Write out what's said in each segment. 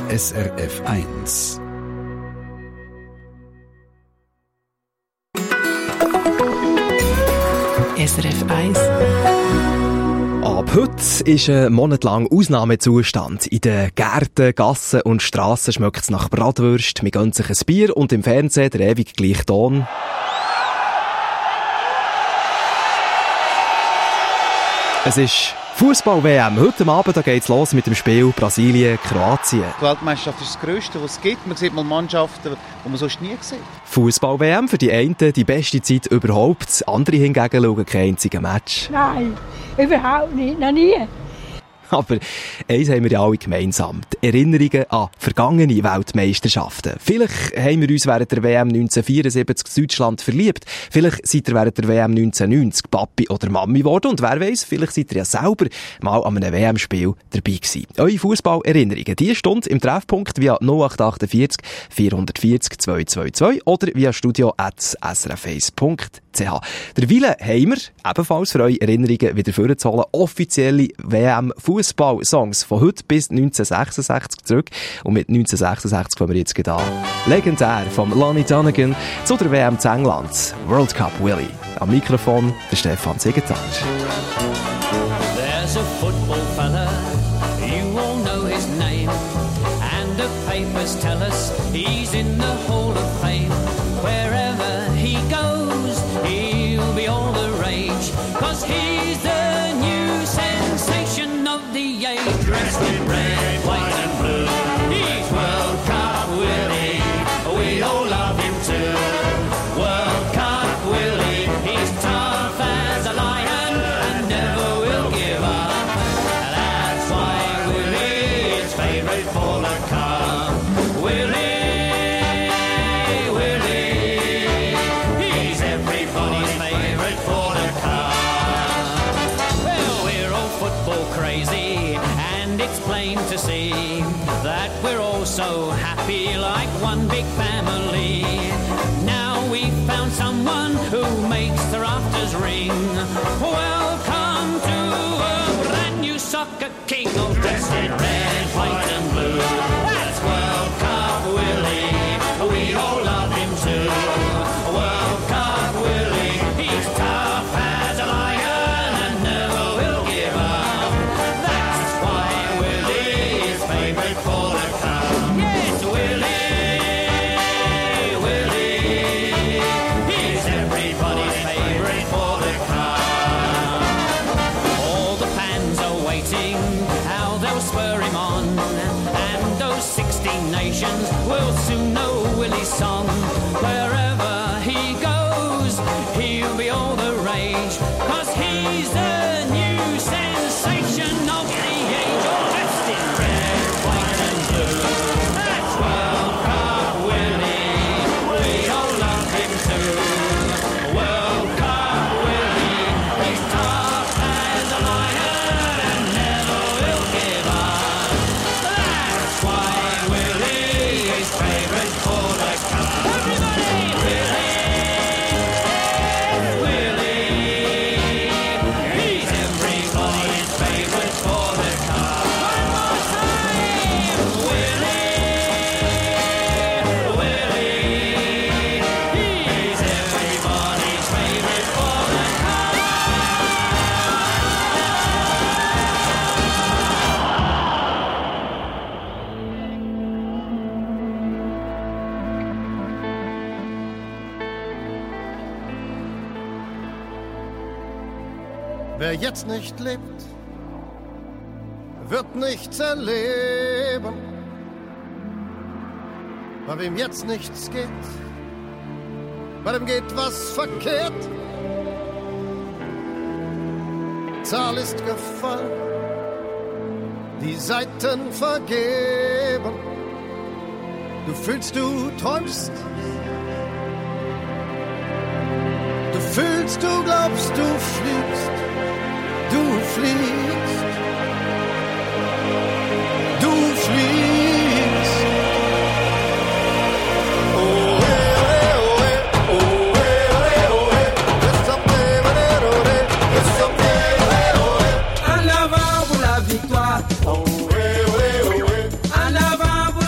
SRF 1. SRF 1. Ab heute ist ein Monat lang Ausnahmezustand. In den Gärten, Gassen und Strassen schmeckt es nach Bratwürst, man gönnt sich ein Bier und im Fernsehen der ewig gleiche Ton. Es ist Fußball-WM. Heute Abend geht's los mit dem Spiel Brasilien-Kroatien. Die Weltmeisterschaft ist das Grösste, was es gibt. Man sieht mal Mannschaften, die man sonst nie sieht. Fußball-WM für die einen die beste Zeit überhaupt. Andere hingegen schauen kein einziges Match. Nein, überhaupt nicht, noch nie. Aber eins haben wir ja alle gemeinsam. Die Erinnerungen an vergangene Weltmeisterschaften. Vielleicht haben wir uns während der WM 1974 in Deutschland verliebt. Vielleicht seid ihr während der WM 1990 Papi oder Mami geworden. Und wer weiss, vielleicht seid ihr ja selber mal an einem WM-Spiel dabei gewesen. Eure Fußballerinnerungen, die Stunde im Treffpunkt via 0848 440 222 oder via studio@srf1.ch. Derweil haben wir ebenfalls für eure Erinnerungen wieder vorzuholen offizielle WM-Fußball-Songs von heute bis 1966 zurück. Und mit 1966 kommen wir jetzt gerade an. Legendär vom Lonnie Donegan zu der WM zu England. World Cup Willie. Am Mikrofon der Stefan Siegenthaler. There's a football fella, you all know his name, and the papers tell us he's in the Hall of Fame. Wherever he goes, he'll be all the rage, 'cause he's the new sensation of the age, dressed in red, white and blue. He's World Cup Willie, we all love him too. World Cup Willie, he's tough as a lion and never will give up. That's why Willie is favourite for the cup. Willie, he's everybody's favourite for the cup. Well, we're all football crazy, and it's plain to see that we're all so happy like one big family. Now we've found someone who makes the rafters ring. Welcome to a brand new soccer king, all dressed in red, white and blue. That's World Cup Willie, we all love him too. World Cup Willie, he's tough as a lion and never will give up. That's why Willie is favourite for the cup. Yes, Willie, he's everybody's favourite for the cup. All the fans are waiting, how they'll spur him on, and those 16 nations will soon know Willie's song. Wherever he goes, he'll be all the rage, 'cause he's the new sensation of the age, all dressed in red, white and blue. That's World Cup Willie, we all love him too. World Cup Willie, he's tough as a lion and never will give up. That's why Willie is favourite for the cup. Everybody, Willie, he's everybody's favourite for the cup. One more time, Willie, he's everybody's favourite for the cup. Wer jetzt nicht lebt, wird nichts erleben. Bei wem jetzt nichts geht, bei dem geht was verkehrt. Zahl ist gefallen, die Seiten vergeben. Du fühlst, du träumst. Du fühlst, du glaubst, du fliegst. Du fliegst. Du fliegst. Oh, eh, oh, eh, oh, eh, oh, eh. It's something, oh, eh. It's something, oh, eh. En avant pour la victoire. Oh, eh, oh, eh. En avant pour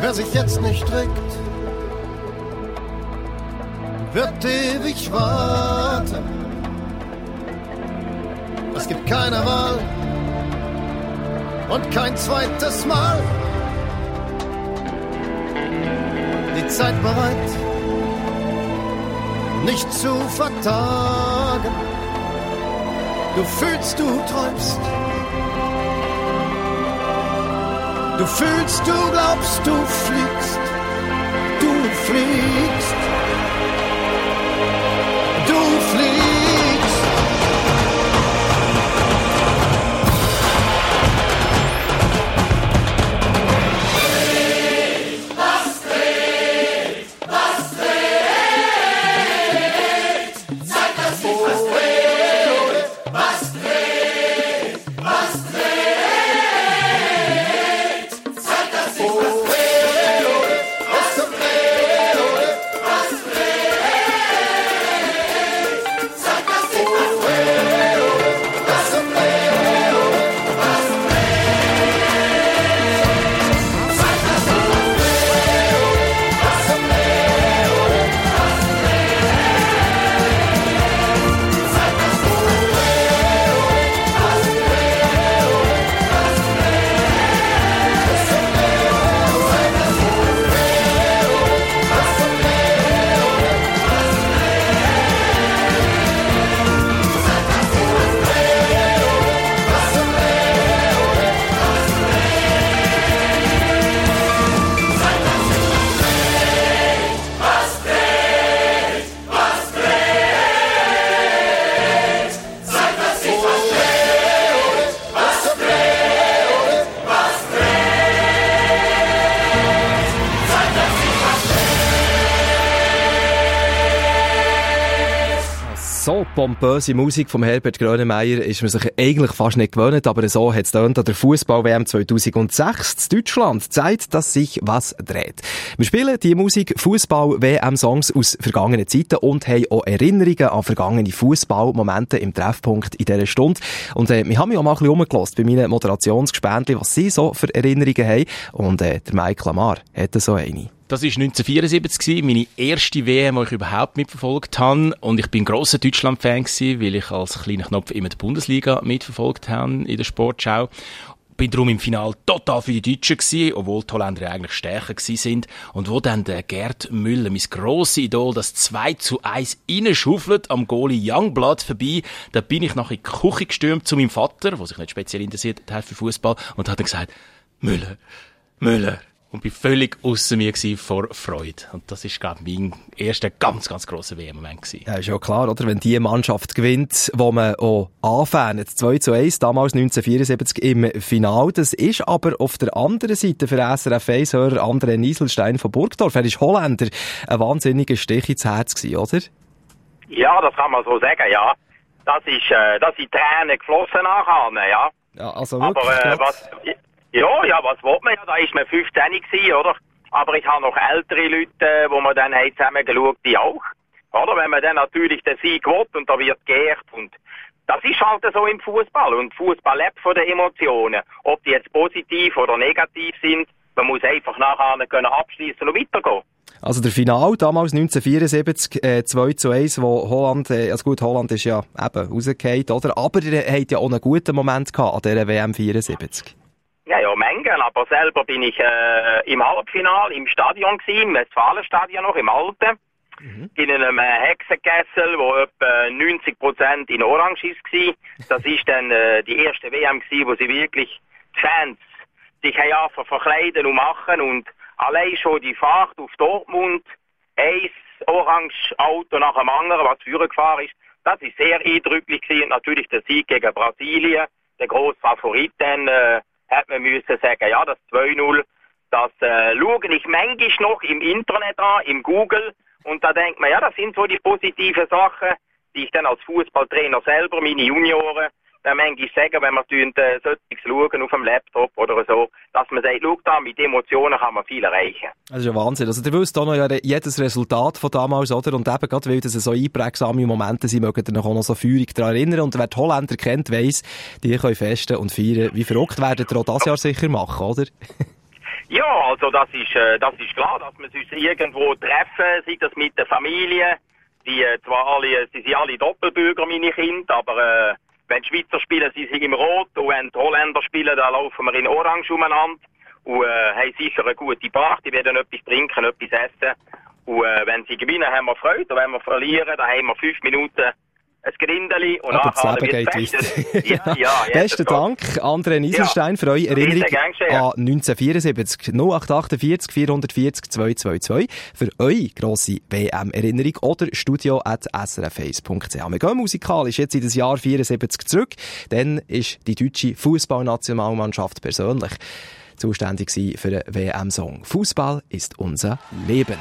Wer sich jetzt nicht regt, wird ewig warten. Es gibt keine Wahl und kein zweites Mal. Die Zeit bereit, nicht zu vertagen. Du fühlst, du träumst. Du fühlst, du glaubst, du fliegst. Du fliegst. Du fliegst. Was dreht, was dreht. Zeig, dass sich was dreht. Was dreht, was dreht. Zeig, dass sich was dreht. Was zum Dreh, Was dreht. Zeig, dass sich was dreht. was zum Dreh, Was dreht. Zeig, dass sich was dreht. was zum Dreh, Zeig, dass sich was So pompöse Musik vom Herbert Grönemeyer ist man sich eigentlich fast nicht gewöhnt, aber so hat es an der Fußball-WM 2006 in Deutschland. Zeit, dass sich was dreht. Wir spielen die Musik Fußball-WM-Songs aus vergangenen Zeiten und haben auch Erinnerungen an vergangene Fußballmomente im Treffpunkt in dieser Stunde. Und wir haben mich auch mal ein bisschen rumgelassen bei meinen Moderationsgespendli, was sie so für Erinnerungen haben. Und der Mike Lamar hat so eine. Das war 1974, meine erste WM, die ich überhaupt mitverfolgt habe. Und ich bin ein grosser Deutschland-Fan gewesen, weil ich als kleiner Knopf immer die Bundesliga mitverfolgt habe in der Sportschau. Bin darum im Finale total für die Deutschen gewesen, obwohl die Holländer ja eigentlich stärker gewesen sind. Und wo dann der Gerd Müller, mein grosses Idol, das 2:1 reinschaufelt am Goalie Youngblood vorbei, da bin ich nachher in die Küche gestürmt zu meinem Vater, der sich nicht speziell interessiert hat für Fußball, und hat dann gesagt, Müller. Und bin völlig ausser mir gewesen vor Freude. Und das ist, glaube ich, mein erster ganz, ganz grosser WM-Moment gewesen. Ja, ist ja klar, oder? Wenn die Mannschaft gewinnt, wo man auch anfängt. 2:1, damals 1974 im Finale. Das ist aber auf der anderen Seite für SRF 1-Hörer André Nieselstein von Burgdorf. Er ist Holländer. Ein wahnsinniger Stich ins Herz gewesen, oder? Ja, das kann man so sagen, ja. Das sind Tränen geflossen nachher, ja. Ja, also Aber wirklich, was will man ja? Da ist man 15 gewesen, oder? Aber ich habe noch ältere Leute, wo man dann zusammen geschaut, die auch. Oder? Wenn man dann natürlich den Sieg will und da wird geehrt und das ist halt so im Fußball. Und Fußball lebt von den Emotionen. Ob die jetzt positiv oder negativ sind, man muss einfach nachher abschließen und weitergehen. Also der Final, damals 1974, 2:1, wo Holland, also gut, Holland ist ja eben rausgefallen, oder? Aber er hat ja auch einen guten Moment gehabt an dieser WM 74. Ja, Mengen, aber selber bin ich im Halbfinale im Stadion gewesen, im Westfalenstadion noch, im Alten. In einem Hexenkessel, wo etwa 90% in Orange war. Das ist dann die erste WM gewesen, wo sie wirklich die Fans sich einfach verkleiden und machen. Und allein schon die Fahrt auf Dortmund, ein orange Auto nach dem anderen, was führen gefahren ist, das ist sehr eindrücklich gewesen. Und natürlich der Sieg gegen Brasilien, der grosse Favorit, dann hat man müssen sagen, ja, das 2:0, das schaue ich manchmal noch im Internet an, im Google, und da denkt man, ja, das sind so die positiven Sachen, die ich dann als Fußballtrainer selber, meine Junioren, dann manchmal sagen, wenn man solches schauen auf dem Laptop oder so, dass man sagt, schau da, mit Emotionen kann man viel erreichen. Das ist ja Wahnsinn. Also, ihr wisst auch noch ja jedes Resultat von damals, oder? Und eben gerade, weil das so einprägsame Momente sind, mögt ihr euch auch noch so feurig daran erinnern. Und wer die Holländer kennt, weiss, die können festen und feiern. Wie verrückt werden ihr auch das Jahr sicher machen, oder? Ja, also das ist klar, dass wir uns irgendwo treffen, sei das mit der Familie. Die sie sind alle Doppelbürger, meine Kinder, aber wenn die Schweizer spielen, sie sind im Rot, und wenn die Holländer spielen, dann laufen wir in Orange umeinander und haben sicher eine gute Party, werden etwas trinken, etwas essen. Und wenn sie gewinnen, haben wir Freude, und wenn wir verlieren, dann haben wir 5 Minuten ein Grindeli und aber das nachher Leben wird geht festes. weiter. Ja, Besten Dank, André Nieselstein, für eure Erinnerung an 1974. 0848 440 222 für eure grosse WM-Erinnerung oder studio@srf1.ch. Wir gehen musikalisch jetzt in das Jahr 74 zurück. Dann ist die deutsche Fußballnationalmannschaft persönlich zuständig für den WM-Song. Fußball ist unser Leben.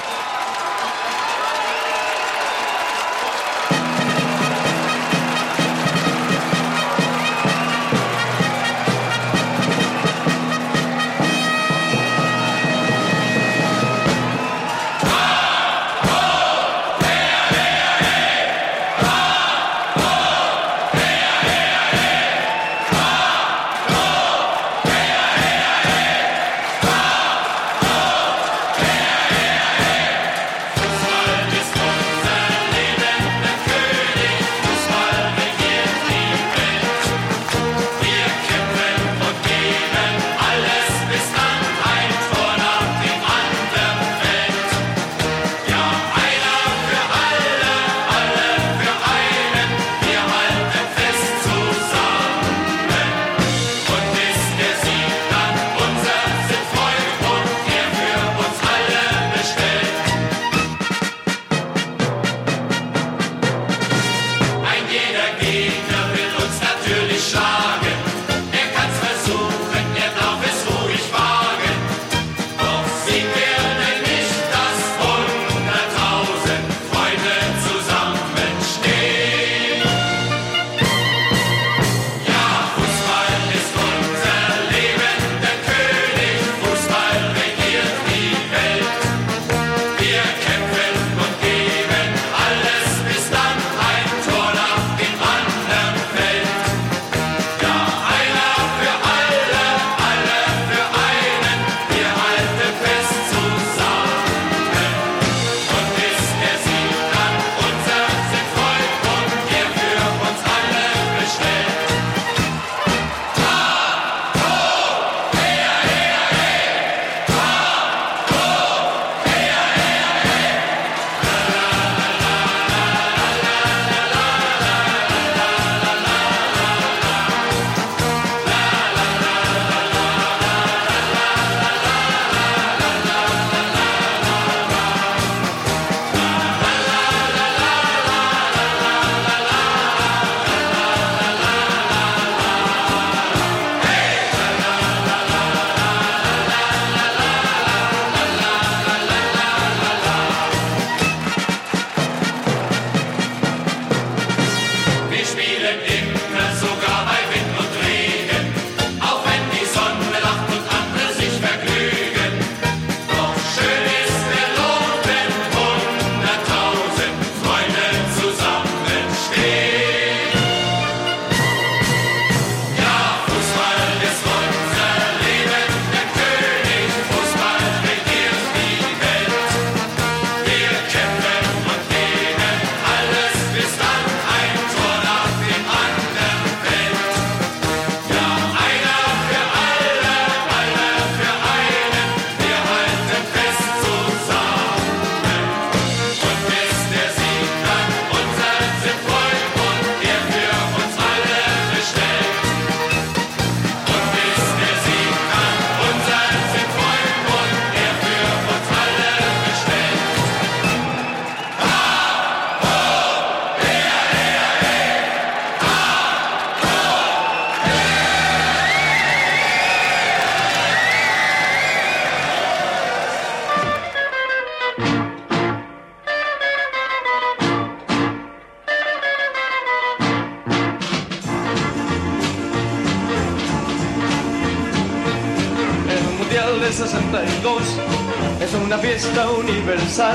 del 62 es una fiesta universal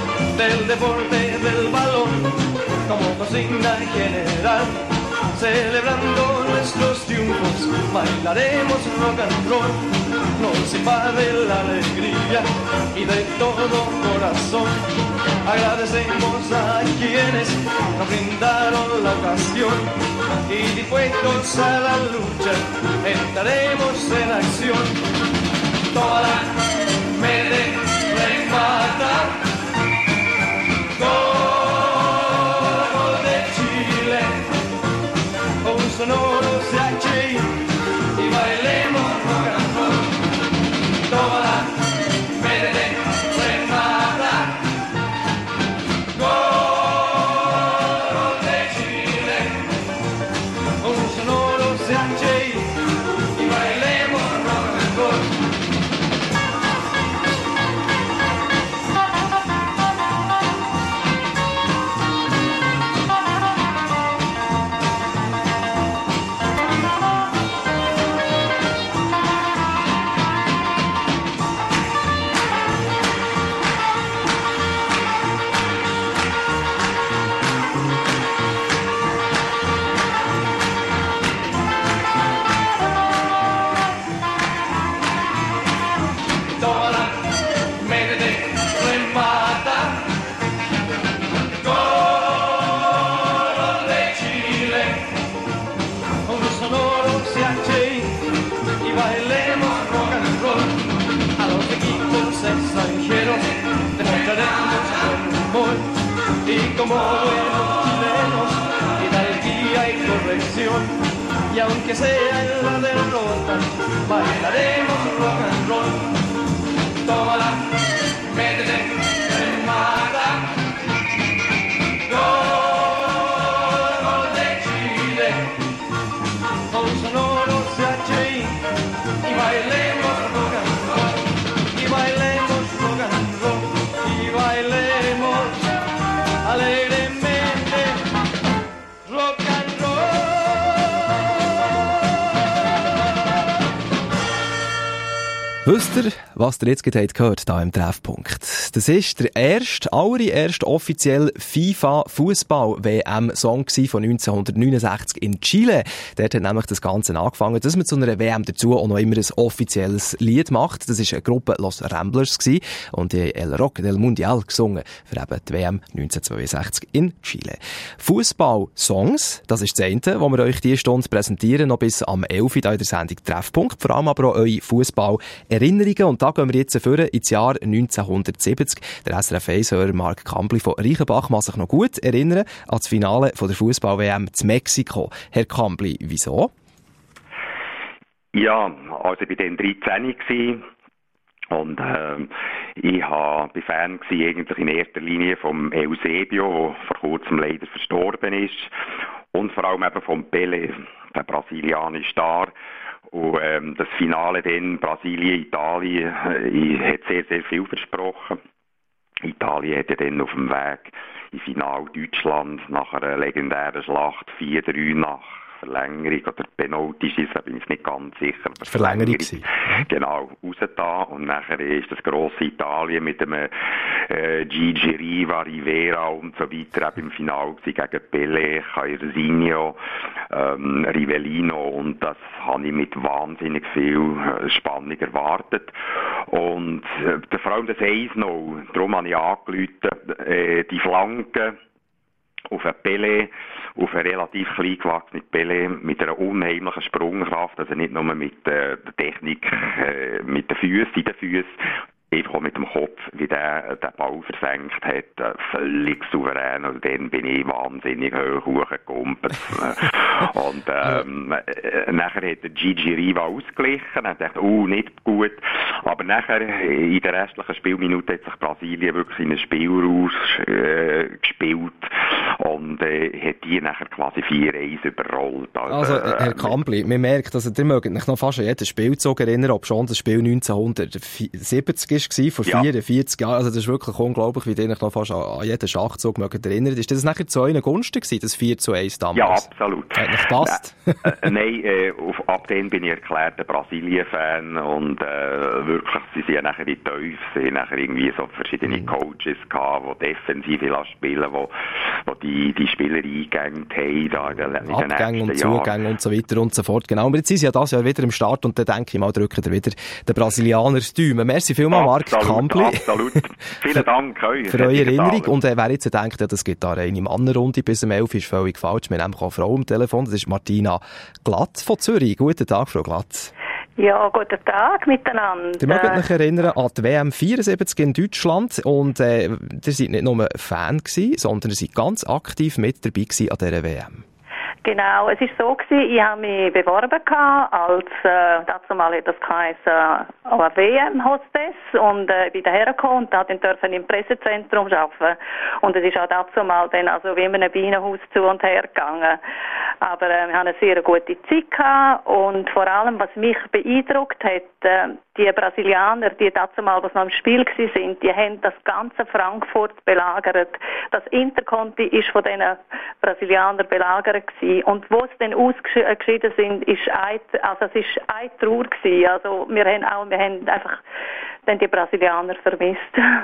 del deporte del balón como consigna general. Celebrando nuestros triunfos, bailaremos rock and roll no se pague la alegría y de todo corazón agradecemos a quienes nos brindaron la ocasión y dispuestos a la lucha estaremos en acción. Toda la mente remata, gol de Chile, un sonoro CH y bailemos rock and roll. Toda la mente remata, gol de Chile, un sonoro CH y bailemos rock and roll. Toda la mente remata, gol de Chile, un sonoro CH y bailemos rock and roll. A los equipos extranjeros demostraremos buen humor y como buenos chilenos hidalguía y corrección. Y aunque sea en la derrota, bailaremos rock and roll. Toma la mente remata, gol de Chile, con sonoro CH y bailemos rock and roll, y bailemos rock and roll, y bailemos alegremente rock and roll. Wisst ihr, was ihr jetzt gerade gehört hier im Treffpunkt? Das ist der allererste offizielle FIFA-Fußball-WM-Song von 1969 in Chile. Dort hat nämlich das Ganze angefangen, dass man zu einer WM dazu auch noch immer ein offizielles Lied macht. Das war eine Gruppe Los Ramblers und die El Rock del Mundial gesungen für eben die WM 1962 in Chile. Fußball-Songs, das ist das eine, wo wir euch diese Stunde präsentieren, noch bis am 11. Uhr in der Sendung Treffpunkt. Vor allem aber auch eure Fußball-Erinnerungen. Und da gehen wir jetzt vor ins Jahr 1970. Der SRF 1-Hörer Mark Kampli von Reichenbach kann sich noch gut erinnern an das Finale von der Fußball-WM zu Mexiko. Herr Kampli, wieso? Ja, also ich war dann 13 gewesen. Und ich war Fan eigentlich in erster Linie vom Eusebio, der vor kurzem leider verstorben ist. Und vor allem eben vom Pelé, der brasilianische Star. Und das Finale dann, Brasilien-Italien, hat sehr, sehr viel versprochen. Italien hat ja dann auf dem Weg im Finale Deutschland nach einer legendären Schlacht 4-3 nach Verlängerung oder Penalty, da bin ich nicht ganz sicher. Verlängerung. Genau, rausgetan. Und nachher ist das grosse Italien mit dem Gigi Riva, Rivera und so weiter eben im Finale gegen Pelé, Jairzinho, Rivellino, und das habe ich mit wahnsinnig viel Spannung erwartet. Und vor allem das 1-0, darum habe ich angerufen, die Flanke auf einen Pelé, auf einen relativ klein gewachsenen Pelé, mit einer unheimlichen Sprungkraft, also nicht nur mit der Technik, mit den Füßen, in den Füßen, einfach mit dem Kopf, wie der Ball versenkt hat, völlig souverän. Und dann bin ich wahnsinnig hochgekumpelt. Und nachher hat der Gigi Riva ausgeglichen. Er dachte, nicht gut. Aber nachher, in der restlichen Spielminute, hat sich Brasilien wirklich in ein Spiel rausgespielt und hat die nachher quasi 4-1 überrollt. Also Herr Kampli, man merkt, also ihr mögt euch noch fast an jedes Spielzug erinnern, ob schon das Spiel 1970 war. war vor 44 Jahren. Also das ist wirklich unglaublich, wie ihr euch noch fast an jeden Schachzug erinnert. Ist das nachher zu euren Gunsten gewesen, das 4:1 damals? Ja, absolut. Hat nicht gepasst? Nein, ab dann bin ich erklärter Brasilien-Fan und wirklich, sie sind ja nachher in die Teufel, sie haben nachher irgendwie so verschiedene Coaches gehabt, die defensiv spielen, wo die Spieler eingängt haben, da in den Abgänge und nächsten Jahren. Zugänge und so weiter und so fort. Genau. Aber jetzt sind sie ja das Jahr wieder im Start und dann denke ich mal, drücken wir wieder den Brasilianer die Daumen. Merci vielmals, Marc Kampli. Absolut. Vielen Dank euch. Für eure Erinnerung. Und wer jetzt denkt, ja, das gibt da eine Mannenrunde bis um 11 ist völlig falsch. Wir haben nämlich auch eine Frau am Telefon. Das ist Martina Glatt von Zürich. Guten Tag, Frau Glatt. Ja, guten Tag miteinander. Ihr mögt euch erinnern an die WM 74 in Deutschland und ihr seid nicht nur Fan gewesen, sondern ihr seid ganz aktiv mit dabei gewesen an dieser WM. Genau, es ist so gewesen, ich habe mich beworben als, dazu mal hat das geheißen, WM-Hostess und bin daher gekommen und durfte im Pressezentrum arbeiten. Und es ist auch dazu mal dann, also wie in einem Bienenhaus zu und her gegangen. Aber wir haben eine sehr gute Zeit gehabt und vor allem, was mich beeindruckt hat, die Brasilianer, die dazu mal, was noch im Spiel gewesen sind, die haben das ganze Frankfurt belagert. Das Interconti ist von diesen Brasilianern belagert gewesen. Und wo es dann ausgeschieden sind, es ist eine Trauer gewesen. Also wir haben einfach dann die Brasilianer vermisst.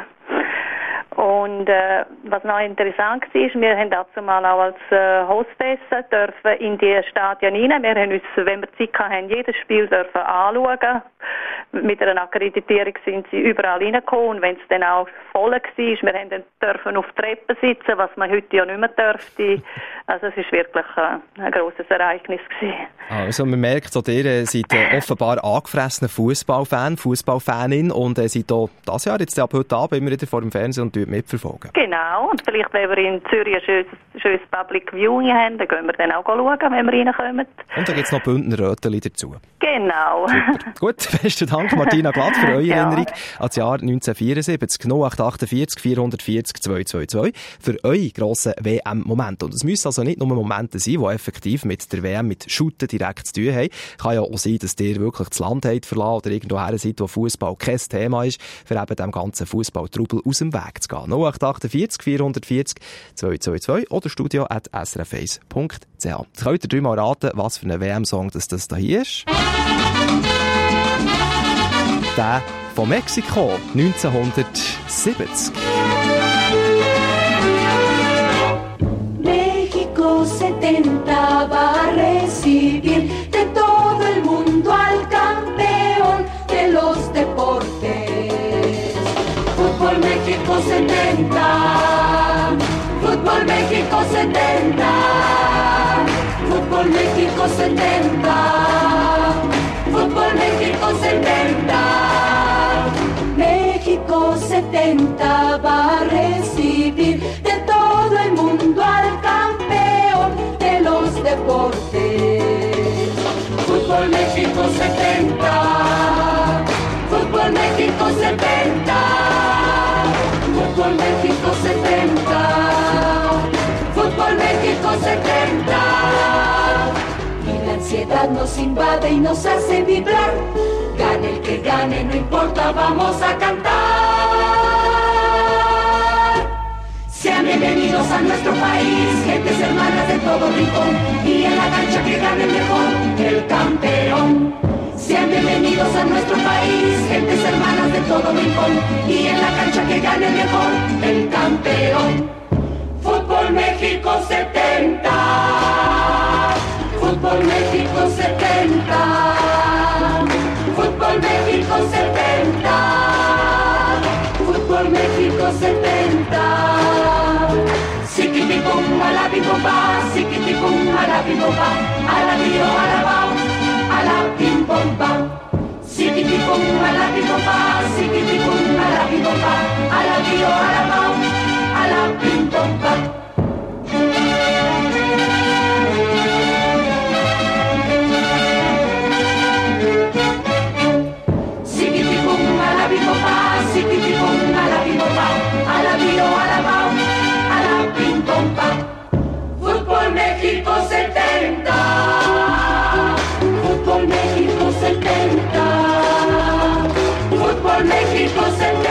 Und was noch interessant war, wir haben dazu mal auch als Hostess dürfen in die Stadien rein. Wir haben uns, wenn wir Zeit hatten, jedes Spiel dürfen anschauen. Mit einer Akkreditierung sind sie überall reingekommen. Und wenn es dann auch voll war, wir haben dann dürfen auf Treppen sitzen, was man heute ja nicht mehr dürfte. Also es ist wirklich ein grosses Ereignis gewesen. Also man merkt, so ihr seid offenbar angefressener Fußballfanin und seid auch dieses Jahr, jetzt ab heute Abend, immer wieder vor dem Fernsehen und mitverfolgen. Genau, und vielleicht, wenn wir in Zürich ein schönes Public Viewing haben, dann gehen wir dann auch schauen, wenn wir reinkommen. Und dann gibt es noch Bündner Röteli dazu. Genau. Super. Gut, besten Dank Martina Glatt für eure Erinnerung an das Jahr 1974. 0848 440 222 für eure grossen WM-Momente. Und es müssen also nicht nur Momente sein, die effektiv mit der WM, mit Shooten direkt zu tun haben. Kann ja auch sein, dass ihr wirklich das Land habt verlassen oder irgendwo her seid, wo Fußball kein Thema ist, für eben dem ganzen Fußballtrubel aus dem Weg zu gehen. 0848 440 222 oder studio@srf1.ch. Jetzt könnt ihr dreimal raten, was für ein WM-Song das da hier ist. Der von Mexiko 1970. México 70 va a recibir de todo el mundo al campeón de los deportes. Fútbol México 70, Fútbol México 70, Fútbol México 70, Fútbol México 70. México 70 va a recibir de todo el mundo al campeón de los deportes. Fútbol México 70, Fútbol México 70, Fútbol México 70, Fútbol México 70. Y la ansiedad nos invade y nos hace vibrar. Gane el que gane, no importa, vamos a cantar. Sean bienvenidos a nuestro país, gentes hermanas de todo rincón, y en la cancha que gane el mejor, el campeón. Sean bienvenidos a nuestro país, gentes hermanas de todo rincón, y en la cancha que gane el mejor, el campeón. Fútbol México 70, Fútbol México 70. Fútbol México 70, Fútbol México 70. Siquitipum, alabibomba, siquitipum, alabibomba, alabio, alabao, alabim bomba. Siquitipum, alabibomba, siquitipum, alabibomba, alabio, alabao, alabim bomba. Fútbol México 70, Fútbol México 70, Fútbol México 70.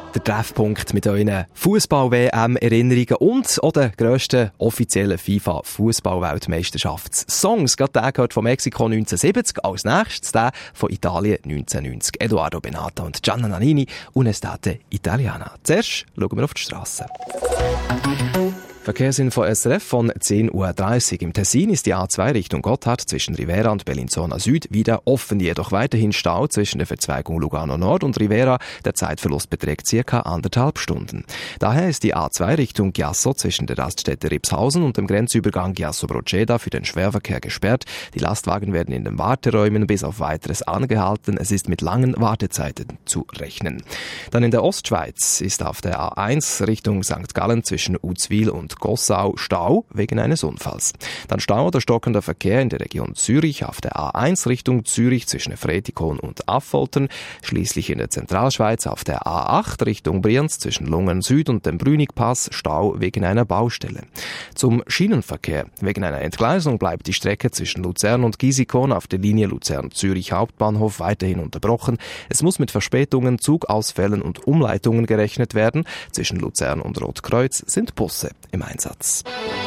Der Treffpunkt mit euren Fußball-WM-Erinnerungen und auch den grössten offiziellen FIFA-Fußball-Weltmeisterschaftssongs. Gerade der gehört von Mexiko 1970, als nächstes der von Italien 1990. Eduardo Benata und Gianna Nannini, Un'estate italiana. Zuerst schauen wir auf die Strasse. Verkehrsinfo SRF von 10.30 Uhr. Im Tessin ist die A2 Richtung Gotthard zwischen Rivera und Bellinzona Süd wieder offen, jedoch weiterhin Stau zwischen der Verzweigung Lugano Nord und Rivera. Der Zeitverlust beträgt ca. 1,5 Stunden. Daher ist die A2 Richtung Chiasso zwischen der Raststätte Ripshausen und dem Grenzübergang Chiasso-Proceda für den Schwerverkehr gesperrt. Die Lastwagen werden in den Warteräumen bis auf Weiteres angehalten. Es ist mit langen Wartezeiten zu rechnen. Dann in der Ostschweiz ist auf der A1 Richtung St. Gallen zwischen Uzwil und Gossau Stau wegen eines Unfalls. Dann Stau oder stockender Verkehr in der Region Zürich auf der A1 Richtung Zürich zwischen Fretikon und Affoltern. Schließlich in der Zentralschweiz auf der A8 Richtung Brienz zwischen Lungern Süd und dem Brünigpass Stau wegen einer Baustelle. Zum Schienenverkehr. Wegen einer Entgleisung bleibt die Strecke zwischen Luzern und Gisikon auf der Linie Luzern-Zürich Hauptbahnhof weiterhin unterbrochen. Es muss mit Verspätungen, Zugausfällen und Umleitungen gerechnet werden. Zwischen Luzern und Rotkreuz sind Busse im Einsatz.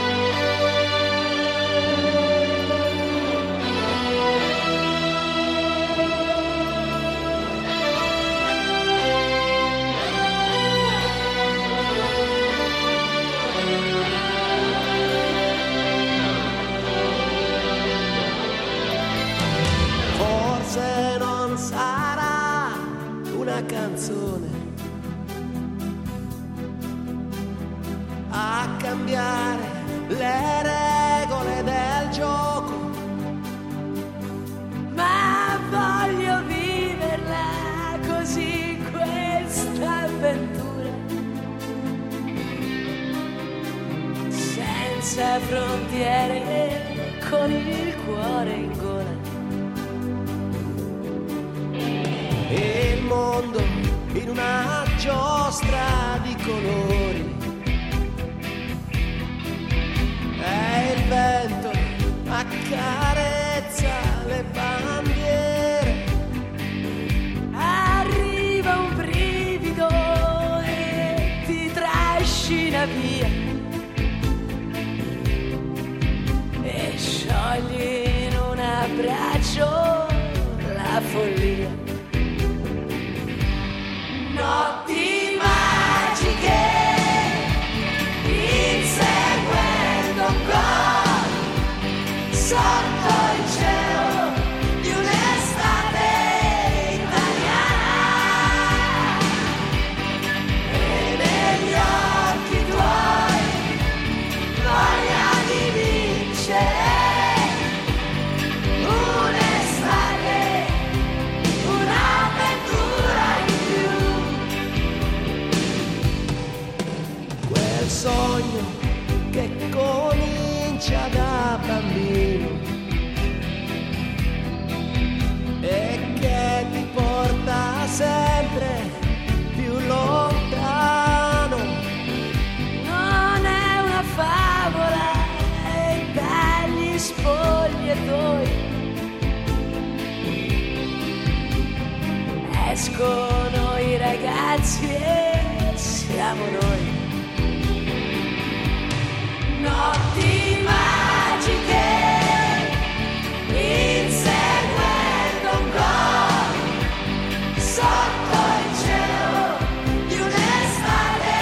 Forse non sarà una canzone a cambiare le regole del gioco, ma voglio viverla così questa avventura, senza frontiere, con il cuore in gola. E il mondo in una giostra di colori, e il vento accarezza le bandiere. Arriva un brivido e ti trascina via e sciogli in un abbraccio la follia. Notti magiche, inseguendo un gol sotto il cielo di un'estate italiana, e negli occhi tuoi voglia di vincere. Un'estate, un'avventura in più, quel sogno che comincia da bambino e che ti porta sempre più lontano. Non è una favola e dagli spogliatoi escono i ragazzi e siamo noi. Notti magiche, inseguendo un gol sotto il cielo di un'estate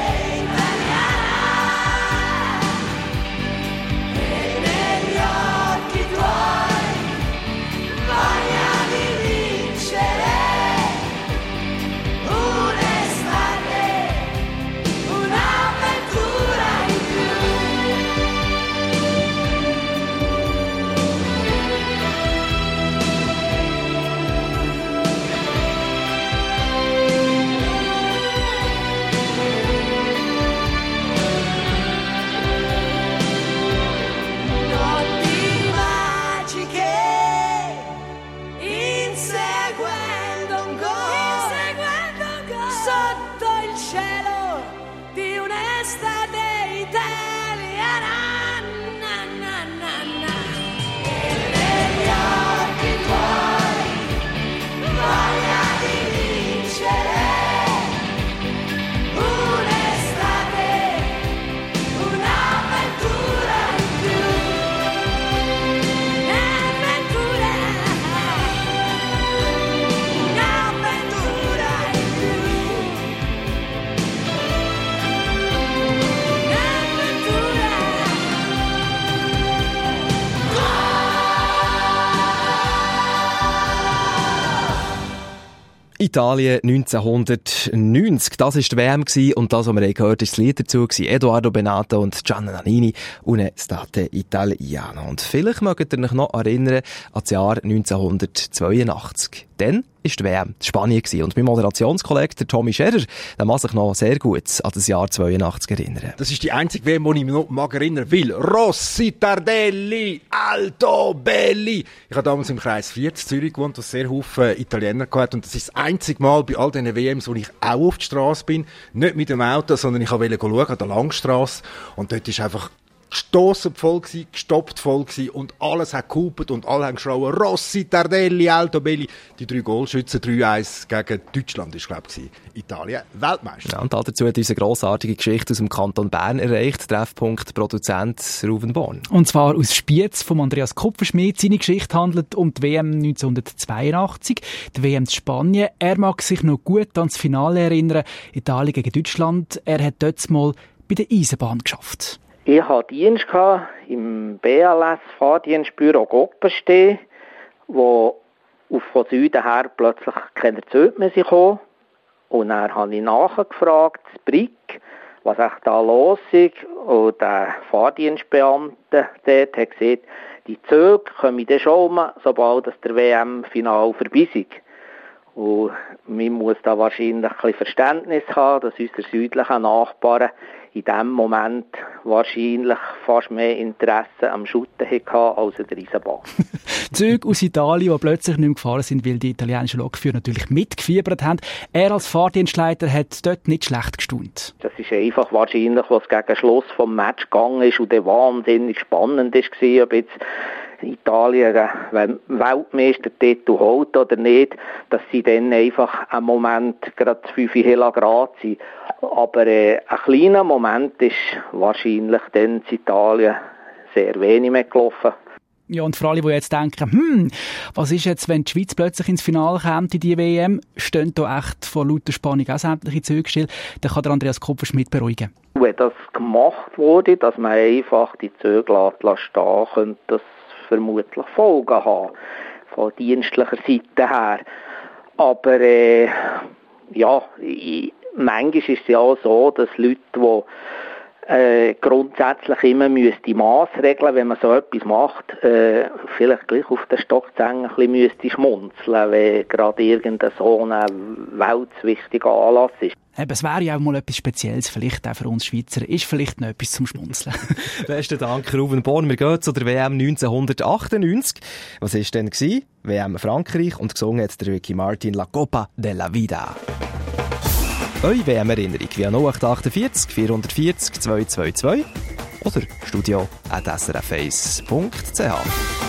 italiana, e negli occhi tuoi voglia di vincere. Un'estate, un'avventura in più. Notti magiche, inseguendo un gol sotto il cielo di un'estate italiana. Na, na, na, na. e negli occhi tuoi voglia di vincere. Italien 1990. Das war die WM und das, was wir gehört haben, ist das Lied dazu. Edoardo Bennato und Gianna Nannini, «Une State Italiano». Und vielleicht mögt ihr euch noch erinnern an das Jahr 1982. Dann war die WM in Spanien und mein Moderationskollege, der Tommy Scherer, der mag sich noch sehr gut an das Jahr 82 erinnern. Das ist die einzige WM, die ich mich noch erinnern will. Rossi, Tardelli, Alto, Belli. Ich habe damals im Kreis 4 in Zürich gewohnt, wo es sehr viele Italiener hatte. Und das ist das einzige Mal bei all diesen WMs, wo ich auch auf die Straße bin. Nicht mit dem Auto, sondern ich wollte schauen an der Langstrasse. Und dort ist einfach gestossen voll gsi, gestoppt voll gsi und alles hat gehupet und alle haben geschrauen, Rossi, Tardelli, Alto, Belli. Die 3 Goalschützen, 3-1 gegen Deutschland ist, glaube ich, Italien Weltmeister. Ja, und dazu hat uns eine grossartige Geschichte aus dem Kanton Bern erreicht. Treffpunkt Produzent Ruven Born. Und zwar aus Spiez von Andreas Kupferschmidt. Seine Geschichte handelt um die WM 1982, die WM in Spanien. Er mag sich noch gut an das Finale erinnern, Italien gegen Deutschland. Er hat dort mal bei der Eisenbahn geschafft. Ich hatte Dienst im BLS-Fahrdienstbüro Goppenstein, wo von Süden her plötzlich keine Züge mehr kamen. Und dann habe ich nachgefragt, das Brick, was echt da los ist. Und der Fahrdienstbeamte dort hat gesagt, die Züge kommen dann schon, sobald der WM-Final vorbei ist. Und man muss da wahrscheinlich ein bisschen Verständnis haben, dass unsere südlichen Nachbarn in diesem Moment wahrscheinlich fast mehr Interesse am Schutten hatten als an der Eisenbahn. Züge aus Italien, die plötzlich nicht mehr gefahren sind, weil die italienischen Lokführer natürlich mitgefiebert haben. Er als Fahrdienstleiter hat dort nicht schlecht gestaunt. Das ist einfach wahrscheinlich, was gegen Schluss vom Match gegangen ist und der wahnsinnig spannend war, ob jetzt Italien einen Weltmeistertitel holt oder nicht, dass sie dann einfach einen Moment gerade 5 Grad sind. Aber ein kleiner Moment ist wahrscheinlich dann in Italien sehr wenig mehr gelaufen. Ja, und für alle, die jetzt denken, was ist jetzt, wenn die Schweiz plötzlich ins Finale kommt in die WM, stehen da echt vor lauter Spannung auch sämtliche Züge still, dann kann der Andreas Kupferschmidt beruhigen. Wenn das gemacht wurde, dass man einfach die Züge stehen, könnte das vermutlich Folgen haben, von dienstlicher Seite her. Aber manchmal ist es ja auch so, dass Leute, die grundsätzlich immer Massregeln, wenn man so etwas macht, vielleicht gleich auf den Stock zu hängen, ein bisschen müsste schmunzeln, wenn gerade irgendein so ein weltwichtiger Anlass ist. Eben, es wäre ja auch mal etwas Spezielles, vielleicht auch für uns Schweizer, ist vielleicht noch etwas zum Schmunzeln. Besten Dank, Ruven Born. Wir gehen zu der WM 1998. Was war denn? WM Frankreich und gesungen hat der Ricky Martin «La Copa de la Vida». Eure WM-Erinnerung via 0848 440 222 oder studio@srf1.ch.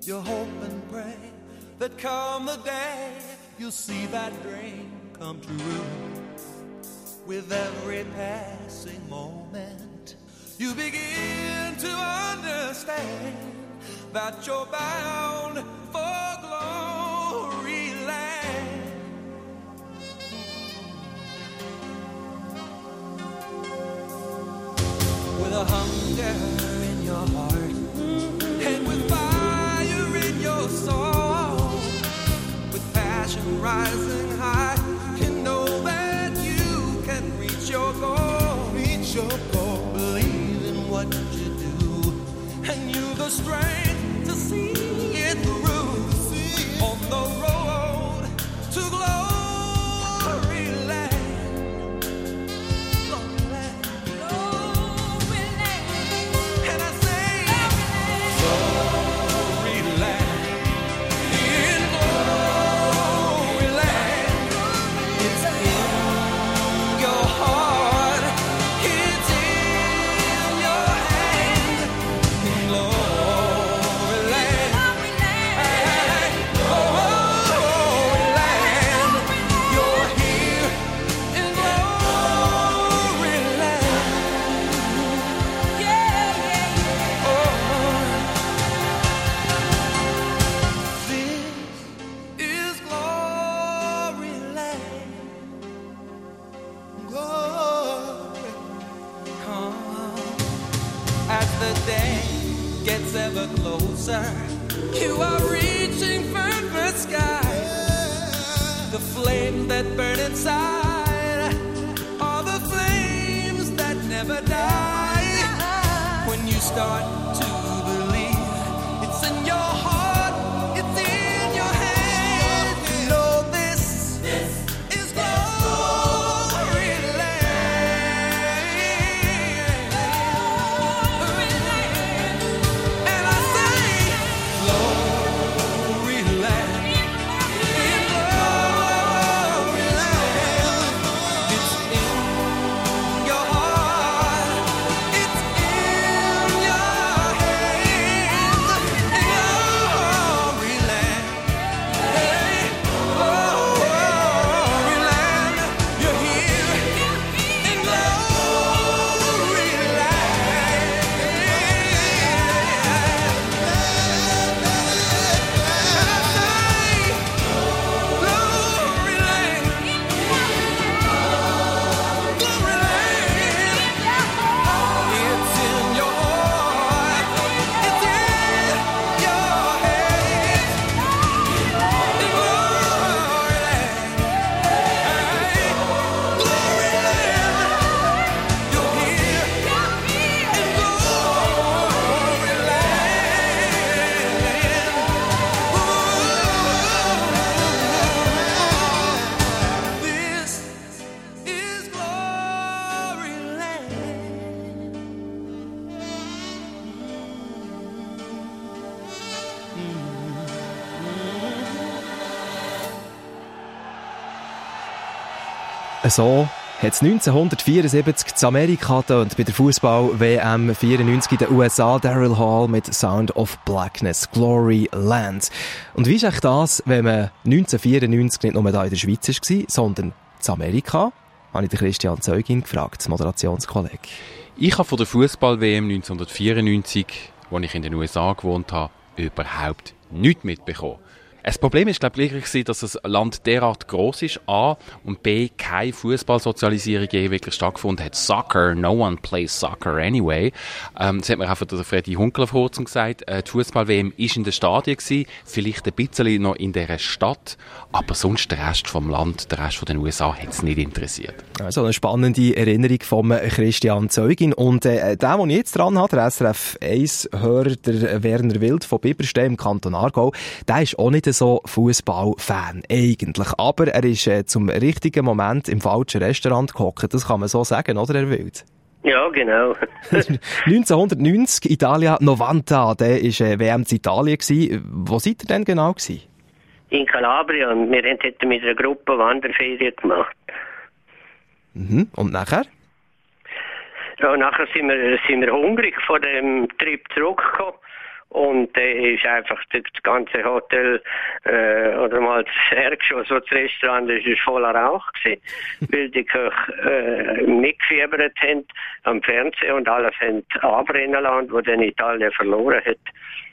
You hope and pray that come the day you'll see that dream come true. With every passing moment, you begin to understand that you're bound for glory land. With a hunger in your heart and with fire in your soul, with passion rising high, you know that you can reach your goal. Reach your goal. Believe in what you do, and you've the strength to see it through. On the road to glory land. Glory land. Glory land. And I say, glory land. In glory land. It's in your heart. It's in your hand. In glory land. Hey, glory land. You're here in glory land. Yeah, yeah, yeah. This is glory land. Glory. As the day gets ever closer, you are reaching for the sky. The flames that burn inside are the flames that never die. When you start to believe, it's in your heart, it's in your hand. You know this is glory land. And I say, glory land. In glory land. It's in your heart. It's in your hands. In glory land. Hey, glory land. You're here in glory It's in your heart. It's in your hands. In glory land. Hey, glory land. You're here in glory land. This is glory land. So hat es 1974 in Amerika getönt bei der Fußball-WM 94 in den USA. Daryl Hall mit Sound of Blackness, Glory Land. Und wie ist eigentlich das, wenn man 1994 nicht nur hier in der Schweiz war, sondern in Amerika? Habe ich den Christian Zeugin gefragt, Moderationskollege. Ich habe von der Fußball-WM 1994, als ich in den USA gewohnt habe, überhaupt nichts mitbekommen. Das Problem ist, glaube ich, wirklich, dass das Land derart gross ist, A, und B, keine Fußballsozialisierung je wirklich stattgefunden hat. Soccer, no one plays soccer anyway. Das hat mir auch von der Freddy Hunkeler vor kurzem gesagt. Die Fußball-WM war in den Stadien gewesen, vielleicht ein bisschen noch in dieser Stadt, aber sonst der Rest vom Land, der Rest von den USA hat es nicht interessiert. Also eine spannende Erinnerung von Christian Zeugin. Und der, den ich jetzt dran habe, der SRF 1-Hörer, der Werner Wild von Biberstein im Kanton Aargau, der ist auch nicht so Fußball-Fan eigentlich. Aber er ist zum richtigen Moment im falschen Restaurant gehockt. Das kann man so sagen, oder, Herr Wild? Ja, genau. 1990, Italia 90, der war WM in Italien gewesen. Wo seid ihr denn genau gewesen? In Calabria. Und wir hätten mit einer Gruppe Wanderferien gemacht. Mhm. Und nachher? Ja, nachher sind wir hungrig von dem Trip zurückgekommen. Und ist einfach das ganze Hotel oder mal das Erdgeschoss, wo das Restaurant ist voller Rauch gewesen. Weil die Köche mitgefiebert haben am Fernsehen und alles haben anbrennen lassen, wo dann Italien verloren hat.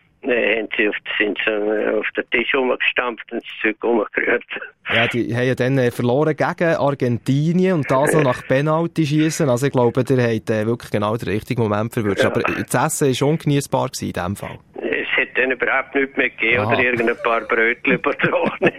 Sind sie auf den Tisch rumgestampft und das Zeug rumgerührt. Ja, die haben ja dann verloren gegen Argentinien und das noch nach Penalty schießen. Also ich glaube, der hat wirklich genau den richtigen Moment verwünscht. Ja. Aber das Essen war ungenießbar in diesem Fall. Es hat dann überhaupt nichts mehr gegeben oder irgendein paar Brötchen übertragen.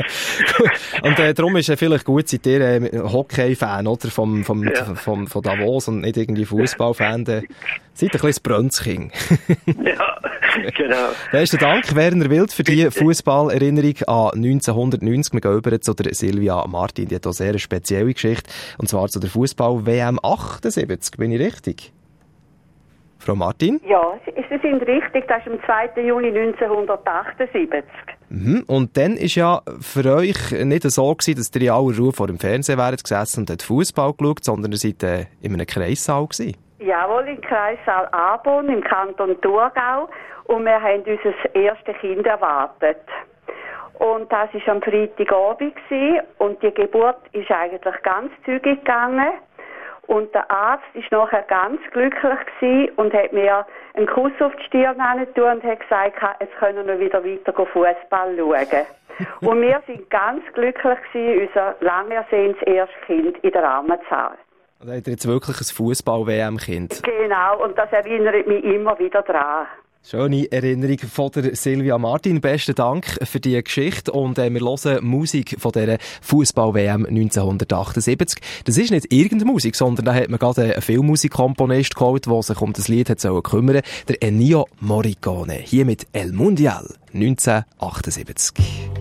Und darum ist es vielleicht gut, seid ihr Hockey-Fan, oder? Von Davos und nicht irgendwie Fußball-Fan. Seid ein bisschen das Brönzking. Ja, genau. Besten Dank, Werner Wild, für die Fußballerinnerung an 1990. Wir gehen über zu der Silvia Martin. Die hat auch sehr eine spezielle Geschichte. Und zwar zu der Fußball-WM 78. Bin ich richtig? Frau Martin? Ja, Sie sind richtig. Das ist am 2. Juni 1978. Und dann war ja für euch nicht so gewesen, dass ihr in aller Ruhe vor dem Fernseher wäret gesessen und Fußball geschaut, sondern ihr seid in einem Kreissaal gewesen. Jawohl, im Kreissaal Arbon im Kanton Thurgau. Und wir haben unser erstes Kind erwartet. Und das war am Freitagabend gewesen. Und die Geburt ist eigentlich ganz zügig gegangen. Und der Arzt war nachher ganz glücklich gewesen und hat mir einen Kuss auf die Stirn angetan und hat gesagt, jetzt können wir wieder weiter Fußball schauen. Und wir sind ganz glücklich gewesen, unser lang ersehntes erstes Kind in der Armen zu haben. Da habt ihr jetzt wirklich ein Fußball-WM-Kind. Genau, und das erinnert mich immer wieder daran. Schöne Erinnerung von der Silvia Martin. Besten Dank für die Geschichte. Und wir hören Musik von dieser Fußball-WM 1978. Das ist nicht irgendeine Musik, sondern da hat man gerade einen Filmmusikkomponist geholt, der sich um das Lied hat kümmern sollen. Der Ennio Morricone. Hier mit El Mundial 1978.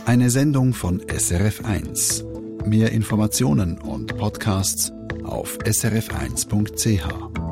Eine Sendung von SRF1. Mehr Informationen und Podcasts auf srf1.ch.